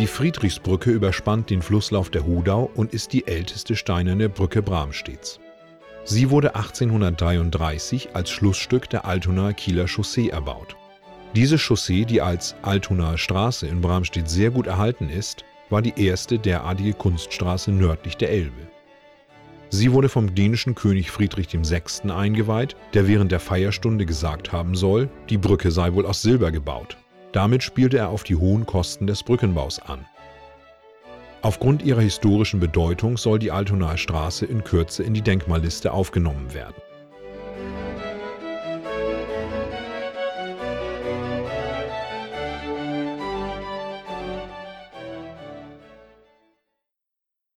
Die Friedrichsbrücke überspannt den Flusslauf der Hodau und ist die älteste steinerne Brücke Bramstedts. Sie wurde 1833 als Schlussstück der Altonaer Kieler Chaussee erbaut. Diese Chaussee, die als Altonaer Straße in Bramstedt sehr gut erhalten ist, war die erste derartige Kunststraße nördlich der Elbe. Sie wurde vom dänischen König Friedrich VI. Eingeweiht, der während der Feierstunde gesagt haben soll, die Brücke sei wohl aus Silber gebaut. Damit spielte er auf die hohen Kosten des Brückenbaus an. Aufgrund ihrer historischen Bedeutung soll die Altonaer Straße in Kürze in die Denkmalliste aufgenommen werden.